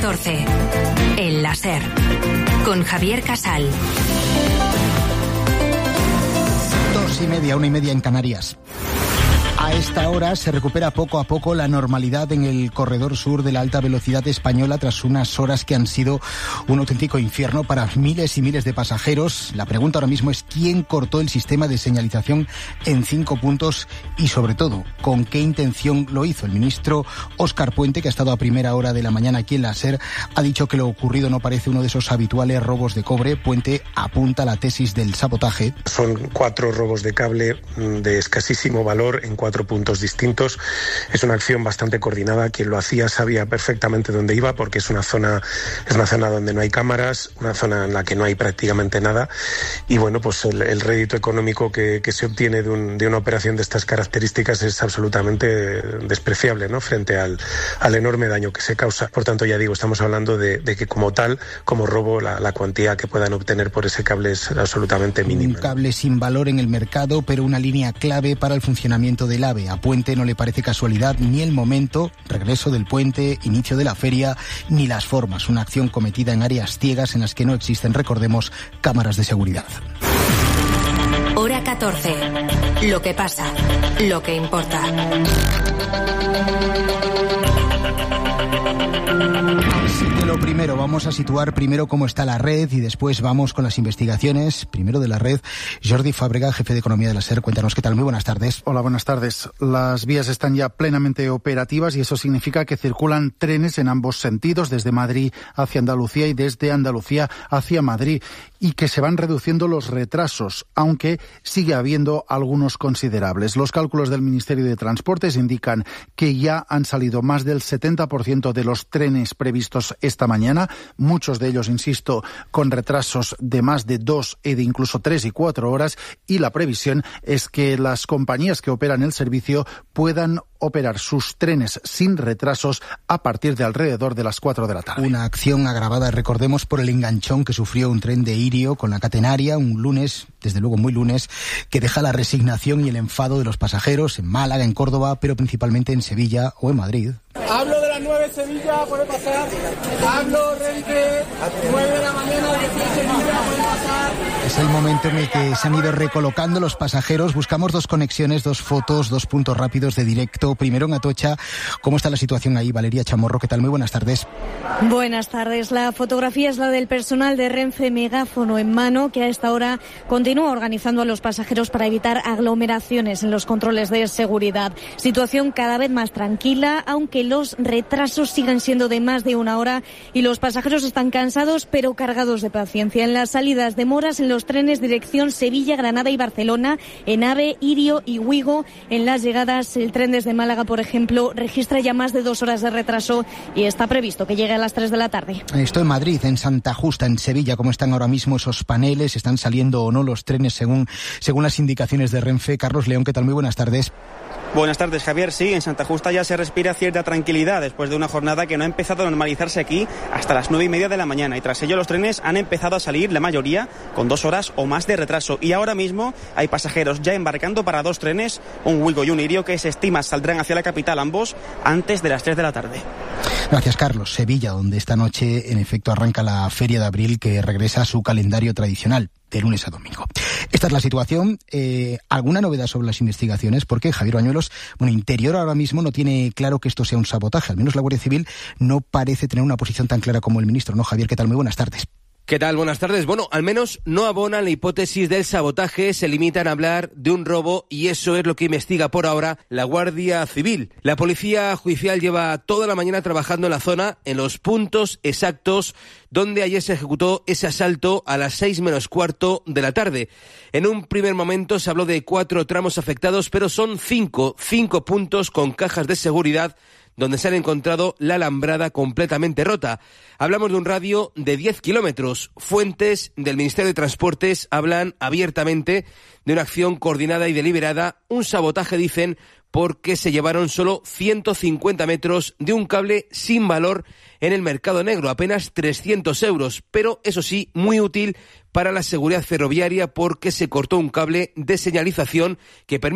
14. El láser. Con Javier Casal. 2:30, 1:30 en Canarias. A esta hora se recupera poco a poco la normalidad en el corredor sur de la alta velocidad española tras unas horas que han sido un auténtico infierno para miles y miles de pasajeros. La pregunta ahora mismo es quién cortó el sistema de señalización en 5 puntos y, sobre todo, con qué intención lo hizo. El ministro Óscar Puente, que ha estado a primera hora de la mañana aquí en la SER, ha dicho que lo ocurrido no parece uno de esos habituales robos de cobre. Puente apunta a la tesis del sabotaje. Son 4 robos de cable de escasísimo valor en 4 puntos distintos. Es una acción bastante coordinada. Quien lo hacía sabía perfectamente dónde iba, porque es una zona donde no hay cámaras, una zona en la que no hay prácticamente nada. Y bueno, pues el rédito económico que se obtiene de una operación de estas características es absolutamente despreciable, ¿no?, frente al enorme daño que se causa. Por tanto, ya digo, estamos hablando de que como robo, la cuantía que puedan obtener por ese cable es absolutamente mínima. Un cable sin valor en el mercado, pero una línea clave para el funcionamiento del AVE. A Puente no le parece casualidad ni el momento, regreso del puente, inicio de la feria, ni las formas. Una acción cometida en áreas ciegas en las que no existen, recordemos, cámaras de seguridad. Hora 14. Lo que pasa, lo que importa. Lo primero, vamos a situar primero cómo está la red y después vamos con las investigaciones. Primero de la red, Jordi Fàbrega, jefe de Economía de la SER. Cuéntanos qué tal. Muy buenas tardes. Hola, buenas tardes. Las vías están ya plenamente operativas y eso significa que circulan trenes en ambos sentidos, desde Madrid hacia Andalucía y desde Andalucía hacia Madrid, y que se van reduciendo los retrasos, aunque sigue habiendo algunos considerables. Los cálculos del Ministerio de Transportes indican que ya han salido más del 70% de los trenes previstos esta mañana, muchos de ellos, insisto, con retrasos de más de 2 y de incluso 3 y 4 horas, y la previsión es que las compañías que operan el servicio puedan operar sus trenes sin retrasos a partir de alrededor de las 4 de la tarde. Una acción agravada, recordemos, por el enganchón que sufrió un tren de Irio con la catenaria un lunes, desde luego muy lunes, que deja la resignación y el enfado de los pasajeros en Málaga, en Córdoba, pero principalmente en Sevilla o en Madrid. Hablo de las 9 Sevilla, puede pasar. Hablo Renfe, 9 de la mañana, 10 Sevilla, puede pasar. Es el momento en el que se han ido recolocando los pasajeros. Buscamos 2 conexiones, 2 fotos, 2 puntos rápidos de directo. Primero en Atocha, ¿cómo está la situación ahí? Valeria Chamorro, ¿qué tal? Muy buenas tardes. Buenas tardes. La fotografía es la del personal de Renfe, megáfono en mano, que a esta hora continúa organizando a los pasajeros para evitar aglomeraciones en los controles de seguridad. Situación cada vez más tranquila, aunque los retrasos siguen siendo de más de 1 hora y los pasajeros están cansados pero cargados de paciencia. En las salidas, demoras en los trenes dirección Sevilla, Granada y Barcelona, en AVE, Irio y Wigo. En las llegadas, el tren desde Málaga, por ejemplo, registra ya más de 2 horas de retraso y está previsto que llegue a las 3 de la tarde. Esto en Madrid, en Santa Justa, en Sevilla, ¿cómo están ahora mismo esos paneles? ¿Están saliendo o no los trenes según las indicaciones de Renfe? Carlos León, ¿qué tal? Muy buenas tardes. Buenas tardes, Javier. Sí, en Santa Justa ya se respira cierta tranquilidad después de una jornada que no ha empezado a normalizarse aquí hasta las 9:30 de la mañana. Y tras ello los trenes han empezado a salir, la mayoría, con 2 horas o más de retraso. Y ahora mismo hay pasajeros ya embarcando para 2 trenes, un Wigo y un Irio, que se estima saldrán hacia la capital ambos antes de las 3 de la tarde. Gracias, Carlos. Sevilla, donde esta noche, en efecto, arranca la Feria de Abril, que regresa a su calendario tradicional, de lunes a domingo. Esta es la situación. ¿Alguna novedad sobre las investigaciones? Porque Javier Bañuelos, Interior ahora mismo no tiene claro que esto sea un sabotaje. Al menos la Guardia Civil no parece tener una posición tan clara como el ministro, ¿no, Javier? ¿Qué tal? Muy buenas tardes. ¿Qué tal? Buenas tardes. Bueno, al menos no abonan la hipótesis del sabotaje, se limitan a hablar de un robo y eso es lo que investiga por ahora la Guardia Civil. La Policía Judicial lleva toda la mañana trabajando en la zona, en los puntos exactos donde ayer se ejecutó ese asalto a las 6 menos cuarto de la tarde. En un primer momento se habló de 4 tramos afectados, pero son 5 puntos con cajas de seguridad donde se han encontrado la alambrada completamente rota. Hablamos de un radio de 10 kilómetros. Fuentes del Ministerio de Transportes hablan abiertamente de una acción coordinada y deliberada, un sabotaje, dicen, porque se llevaron solo 150 metros de un cable sin valor en el mercado negro, apenas 300 euros, pero eso sí, muy útil para la seguridad ferroviaria porque se cortó un cable de señalización que permite